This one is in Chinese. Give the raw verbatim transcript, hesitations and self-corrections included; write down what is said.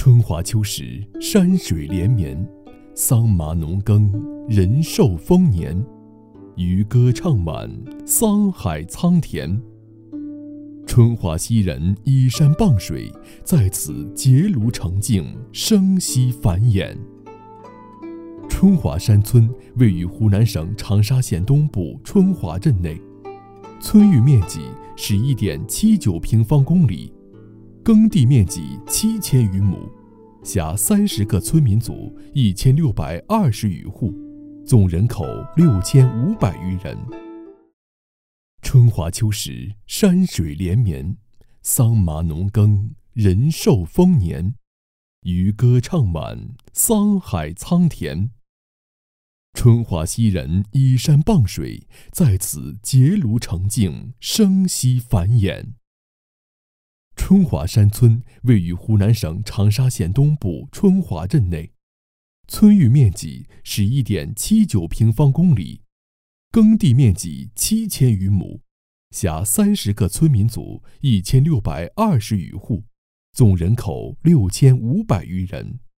春华秋实，山水连绵，桑麻农耕，人寿丰年。渔歌唱满，桑海苍田。春华西人依山傍水，在此结庐成境，生息繁衍。春华山村位于湖南省长沙县东部春华镇内，村域面积十一点七九平方公里，耕地面积七千余亩，辖三十个村民组一千六百二十余户，总人口六千五百余人。春华秋实，山水连绵，桑麻农耕，人寿丰年。渔歌唱满，桑海苍田。春华西人依山傍水，在此结庐成境，生息繁衍。春华山村位于湖南省长沙县东部春华镇内，村域面积十一点七九平方公里，耕地面积七千余亩，辖三十个村民组一千六百二十余户，总人口六千五百余人。